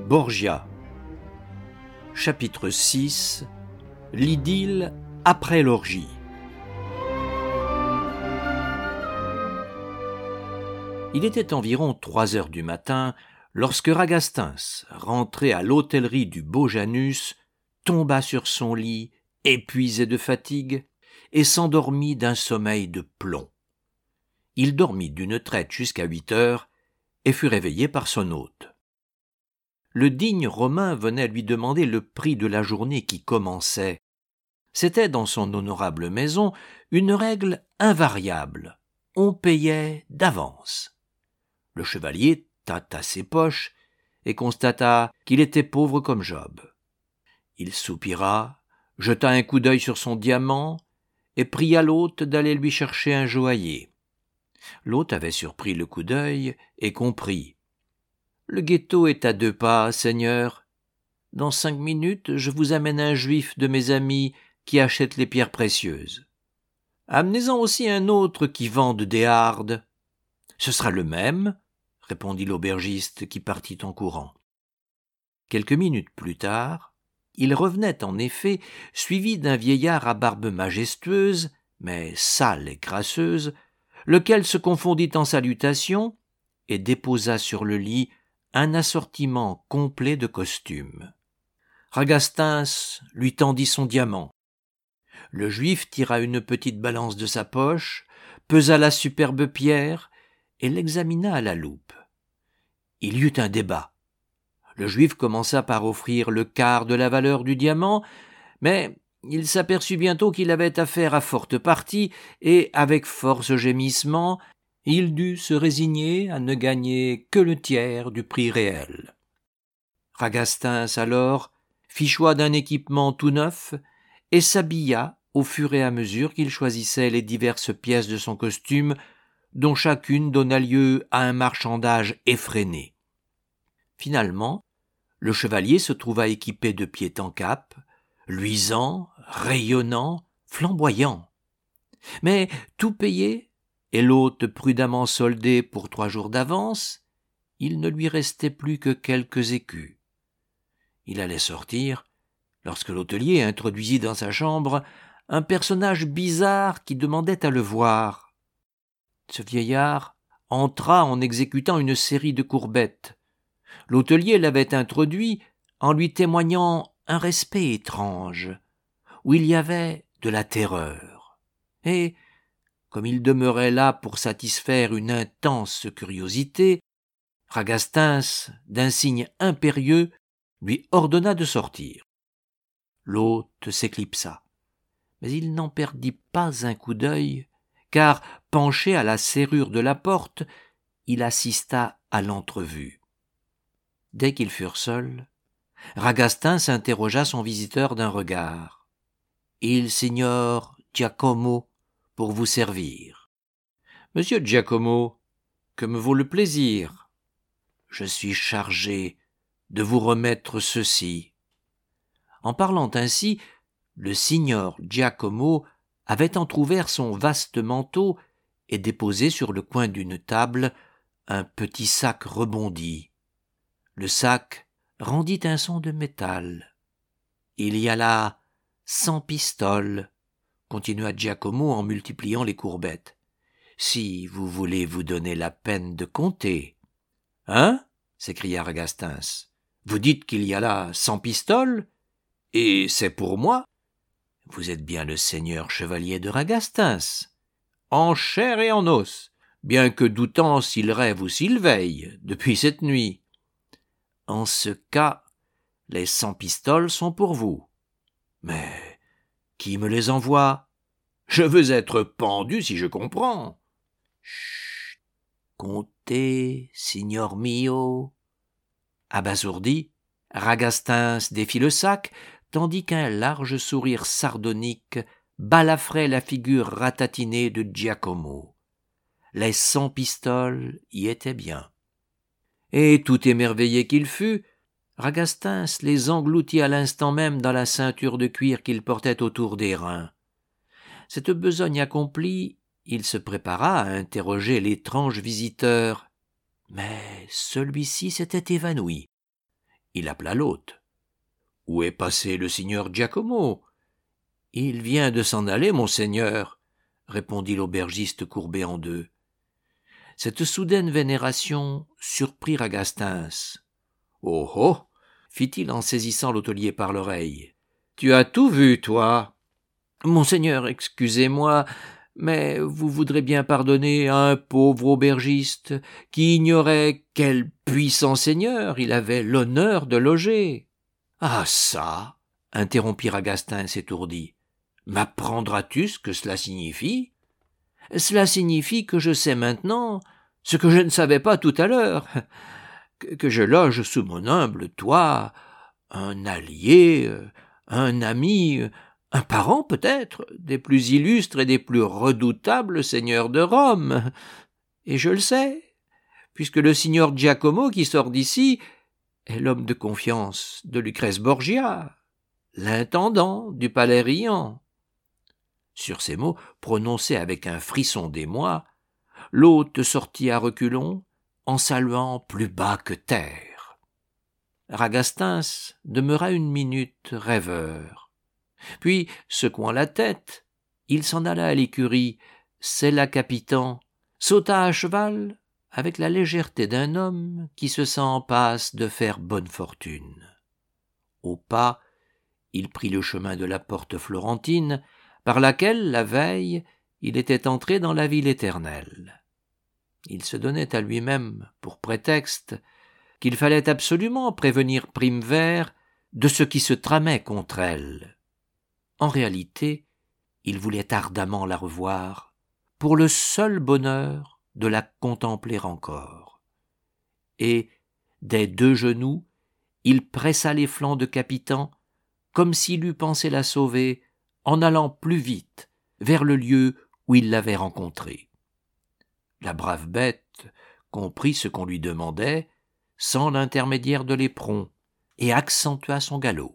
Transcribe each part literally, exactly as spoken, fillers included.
Borgia. Chapitre six. L'idylle après l'orgie. Il était environ trois heures du matin lorsque Ragastins, rentré à l'hôtellerie du Beau Janus, tomba sur son lit, épuisé de fatigue, et s'endormit d'un sommeil de plomb. Il dormit d'une traite jusqu'à huit heures et fut réveillé par son hôte. Le digne Romain venait lui demander le prix de la journée qui commençait. C'était dans son honorable maison une règle invariable. On payait d'avance. Le chevalier tâta ses poches et constata qu'il était pauvre comme Job. Il soupira, jeta un coup d'œil sur son diamant et pria l'hôte d'aller lui chercher un joaillier. L'hôte avait surpris le coup d'œil et compris. « Le ghetto est à deux pas, Seigneur. Dans cinq minutes, je vous amène un juif de mes amis qui achète les pierres précieuses. Amenez-en aussi un autre qui vende des hardes. »« Ce sera le même, » répondit l'aubergiste qui partit en courant. Quelques minutes plus tard, il revenait en effet, suivi d'un vieillard à barbe majestueuse, mais sale et crasseuse, lequel se confondit en salutations et déposa sur le lit un assortiment complet de costumes. Ragastins lui tendit son diamant. Le juif tira une petite balance de sa poche, pesa la superbe pierre et l'examina à la loupe. Il y eut un débat. Le juif commença par offrir le quart de la valeur du diamant, mais il s'aperçut bientôt qu'il avait affaire à forte partie et, avec force gémissement, il dut se résigner à ne gagner que le tiers du prix réel. Ragastins, alors, fit choix d'un équipement tout neuf et s'habilla au fur et à mesure qu'il choisissait les diverses pièces de son costume, dont chacune donna lieu à un marchandage effréné. Finalement, le chevalier se trouva équipé de pied en cap, luisant, rayonnant, flamboyant. Mais tout payé, et l'hôte prudemment soldé pour trois jours d'avance, il ne lui restait plus que quelques écus. Il allait sortir, lorsque l'hôtelier introduisit dans sa chambre un personnage bizarre qui demandait à le voir. Ce vieillard entra en exécutant une série de courbettes. L'hôtelier l'avait introduit en lui témoignant un respect étrange, où il y avait de la terreur. Et, comme il demeurait là pour satisfaire une intense curiosité, Ragastins, d'un signe impérieux, lui ordonna de sortir. L'hôte s'éclipsa, mais il n'en perdit pas un coup d'œil, car, penché à la serrure de la porte, il assista à l'entrevue. Dès qu'ils furent seuls, Ragastins interrogea son visiteur d'un regard. « Il signore Giacomo pour vous servir. »« Monsieur Giacomo, que me vaut le plaisir ? Je suis chargé de vous remettre ceci. » En parlant ainsi, le signor Giacomo avait entr'ouvert son vaste manteau et déposé sur le coin d'une table un petit sac rebondi. Le sac rendit un son de métal. « Il y a là cent pistoles, » continua Giacomo en multipliant les courbettes. « Si vous voulez vous donner la peine de compter. »« Hein ?» s'écria Ragastins. « Vous dites qu'il y a là cent pistoles ? Et c'est pour moi ? Vous êtes bien le seigneur chevalier de Ragastins, en chair et en os, bien que doutant s'il rêve ou s'il veille depuis cette nuit. En ce cas, les cent pistoles sont pour vous. Mais qui me les envoie ? Je veux être pendu si je comprends. »« Chut, comptez, signor mio. » Abasourdi, Ragastins défit le sac, tandis qu'un large sourire sardonique balafrait la figure ratatinée de Giacomo. Les cent pistoles y étaient bien. Et tout émerveillé qu'il fut, Ragastins les engloutit à l'instant même dans la ceinture de cuir qu'il portait autour des reins. Cette besogne accomplie, il se prépara à interroger l'étrange visiteur, mais celui-ci s'était évanoui. Il appela l'hôte. « Où est passé le signor Giacomo ?»« Il vient de s'en aller, monseigneur, » répondit l'aubergiste courbé en deux. Cette soudaine vénération surprit Ragastins. « Oh oh !» fit-il en saisissant l'hôtelier par l'oreille. « Tu as tout vu, toi !»« Monseigneur, excusez-moi, mais vous voudrez bien pardonner à un pauvre aubergiste qui ignorait quel puissant seigneur il avait l'honneur de loger. »« Ah ça !» interrompit Ragastins étourdi. « M'apprendras-tu ce que cela signifie ?»« Cela signifie que je sais maintenant ce que je ne savais pas tout à l'heure, que, que je loge sous mon humble toit un allié, un ami, un parent peut-être, des plus illustres et des plus redoutables seigneurs de Rome. Et je le sais, puisque le signor Giacomo qui sort d'ici est l'homme de confiance de Lucrèce Borgia, l'intendant du Palais Riant. » Sur ces mots, prononcés avec un frisson d'émoi, l'hôte sortit à reculons, en saluant plus bas que terre. Ragastins demeura une minute rêveur. Puis, secouant la tête, il s'en alla à l'écurie, sella capitan, sauta à cheval avec la légèreté d'un homme qui se sent en passe de faire bonne fortune. Au pas, il prit le chemin de la porte florentine, par laquelle, la veille, il était entré dans la ville éternelle. Il se donnait à lui-même pour prétexte qu'il fallait absolument prévenir Primevère de ce qui se tramait contre elle. En réalité, il voulait ardemment la revoir, pour le seul bonheur de la contempler encore. Et, des deux genoux, il pressa les flancs de Capitan, comme s'il eût pensé la sauver, en allant plus vite vers le lieu où il l'avait rencontrée. La brave bête comprit ce qu'on lui demandait, sans l'intermédiaire de l'éperon, et accentua son galop.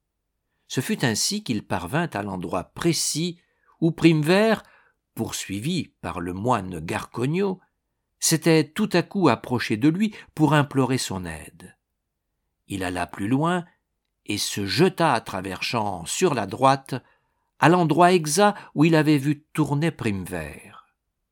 Ce fut ainsi qu'il parvint à l'endroit précis où Primevère, poursuivi par le moine Garcogno, s'était tout à coup approché de lui pour implorer son aide. Il alla plus loin et se jeta à travers champs sur la droite, à l'endroit exact où il avait vu tourner Primevère.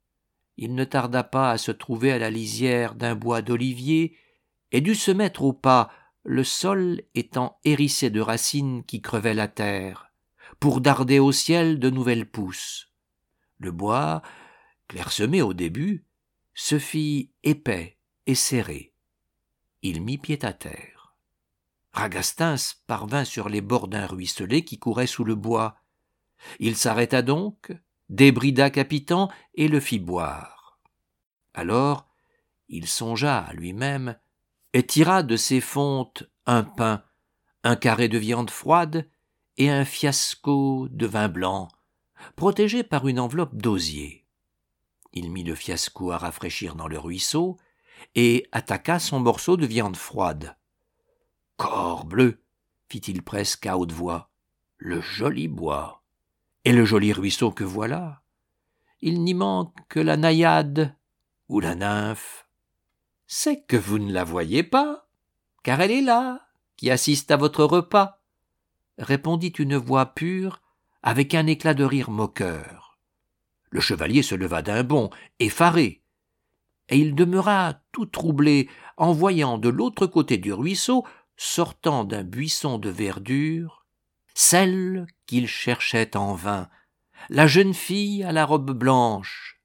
Il ne tarda pas à se trouver à la lisière d'un bois d'olivier et dut se mettre au pas, le sol étant hérissé de racines qui crevaient la terre, pour darder au ciel de nouvelles pousses. Le bois, clairsemé au début, se fit épais et serré. Il mit pied à terre. Ragastins parvint sur les bords d'un ruisselet qui courait sous le bois. Il s'arrêta donc, débrida Capitan et le fit boire. Alors, il songea à lui-même et tira de ses fontes un pain, un carré de viande froide et un fiasco de vin blanc, protégé par une enveloppe d'osier. Il mit le fiasco à rafraîchir dans le ruisseau et attaqua son morceau de viande froide. « Corbleu !» fit-il presque à haute voix, « le joli bois ! Et le joli ruisseau que voilà ! Il n'y manque que la naïade ou la nymphe. C'est que vous ne la voyez pas, car elle est là, qui assiste à votre repas, » répondit une voix pure avec un éclat de rire moqueur. Le chevalier se leva d'un bond, effaré, et il demeura tout troublé en voyant de l'autre côté du ruisseau, sortant d'un buisson de verdure, celle qu'il cherchait en vain, la jeune fille à la robe blanche,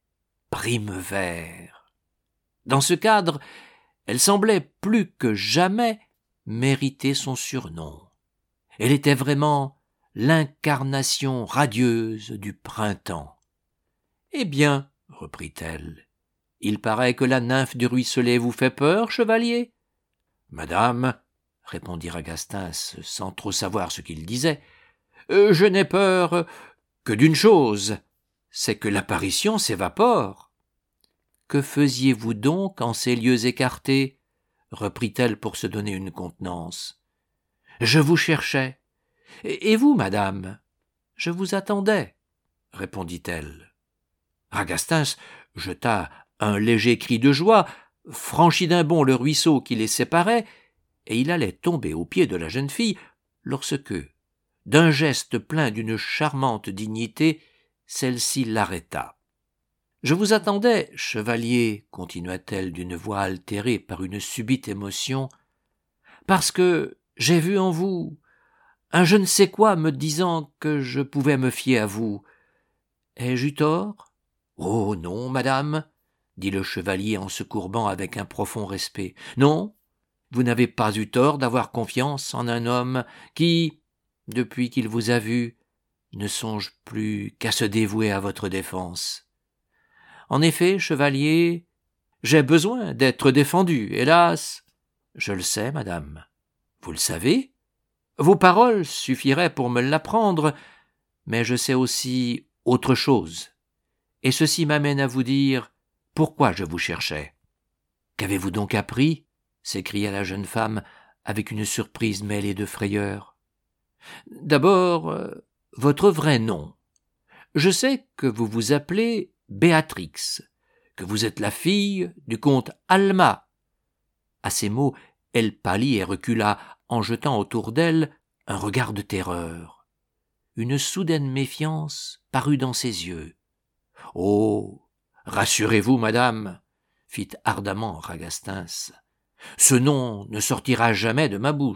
Primevère. Dans ce cadre, elle semblait plus que jamais mériter son surnom. Elle était vraiment l'incarnation radieuse du printemps. « Eh bien, reprit-elle, il paraît que la nymphe du ruisselet vous fait peur, chevalier ?»« Madame, répondit Ragastins sans trop savoir ce qu'il disait, euh, je n'ai peur que d'une chose, c'est que l'apparition s'évapore. »« Que faisiez-vous donc en ces lieux écartés ?» reprit-elle pour se donner une contenance. « Je vous cherchais. Et vous, madame ? » ?»« Je vous attendais, » répondit-elle. Ragastins jeta un léger cri de joie, franchit d'un bond le ruisseau qui les séparait, et il allait tomber aux pieds de la jeune fille lorsque, d'un geste plein d'une charmante dignité, celle-ci l'arrêta. « Je vous attendais, chevalier, continua-t-elle d'une voix altérée par une subite émotion, parce que j'ai vu en vous un je ne sais quoi me disant que je pouvais me fier à vous. Ai-je eu tort ? » ?»« Oh non, madame, » dit le chevalier en se courbant avec un profond respect. « Non, vous n'avez pas eu tort d'avoir confiance en un homme qui, depuis qu'il vous a vu, ne songe plus qu'à se dévouer à votre défense. En effet, chevalier, j'ai besoin d'être défendu, hélas. Je le sais, madame. Vous le savez ? Vos paroles suffiraient pour me l'apprendre, mais je sais aussi autre chose. Et ceci m'amène à vous dire pourquoi je vous cherchais. »« Qu'avez-vous donc appris ?» s'écria la jeune femme avec une surprise mêlée de frayeur. « D'abord, euh, votre vrai nom. Je sais que vous vous appelez Béatrix, que vous êtes la fille du comte Alma. » À ces mots, elle pâlit et recula en jetant autour d'elle un regard de terreur. Une soudaine méfiance parut dans ses yeux. « Oh, rassurez-vous, madame, » fit ardemment Ragastins. « Ce nom ne sortira jamais de ma bouche. »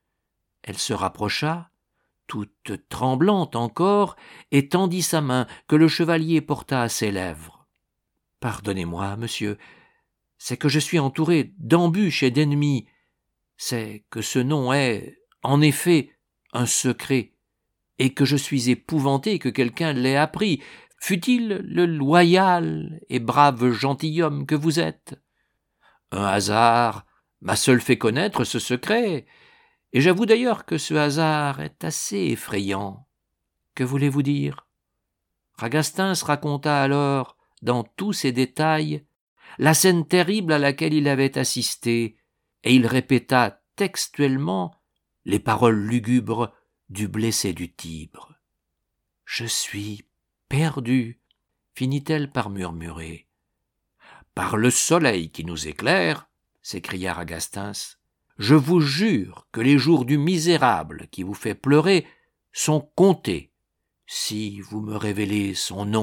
Elle se rapprocha, toute tremblante encore, et tendit sa main que le chevalier porta à ses lèvres. « Pardonnez-moi, monsieur, c'est que je suis entouré d'embûches et d'ennemis. C'est que ce nom est, en effet, un secret, et que je suis épouvanté que quelqu'un l'ait appris, fût-il le loyal et brave gentilhomme que vous êtes. Un hasard m'a seul fait connaître ce secret, et j'avoue d'ailleurs que ce hasard est assez effrayant. Que voulez-vous dire ?» Ragastins raconta alors, dans tous ses détails, la scène terrible à laquelle il avait assisté, et il répéta textuellement les paroles lugubres du blessé du Tibre. « Je suis perdu, » finit-elle par murmurer. « Par le soleil qui nous éclaire, » s'écria Ragastins, « je vous jure que les jours du misérable qui vous fait pleurer sont comptés, si vous me révélez son nom. »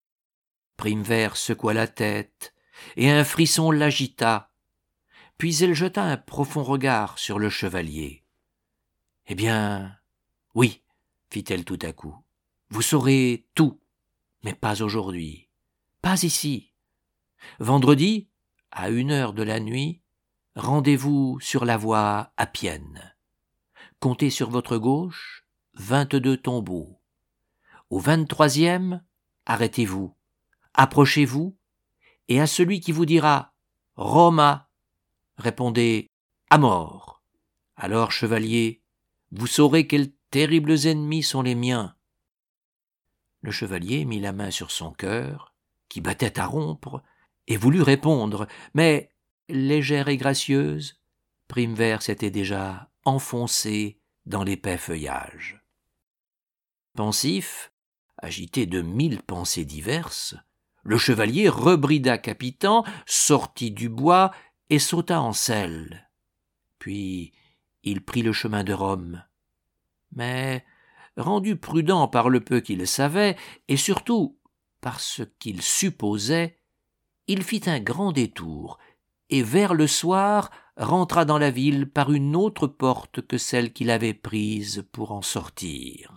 Primevère secoua la tête, et un frisson l'agita, puis elle jeta un profond regard sur le chevalier. « Eh bien, oui, » fit-elle tout à coup, « vous saurez tout, mais pas aujourd'hui, pas ici. Vendredi, à une heure de la nuit, rendez-vous sur la voie Appienne. Comptez sur votre gauche vingt-deux tombeaux. Au vingt-troisième, arrêtez-vous, approchez-vous, et à celui qui vous dira « Roma », répondez « à mort ». Alors, chevalier, vous saurez quels terribles ennemis sont les miens. Le chevalier mit la main sur son cœur, qui battait à rompre, et voulut répondre, mais, légère et gracieuse, Primevère s'était déjà enfoncée dans l'épais feuillage. Pensif, agité de mille pensées diverses, le chevalier rebrida Capitan, sortit du bois et sauta en selle. Puis il prit le chemin de Rome. Mais, rendu prudent par le peu qu'il savait, et surtout par ce qu'il supposait, il fit un grand détour, et vers le soir rentra dans la ville par une autre porte que celle qu'il avait prise pour en sortir.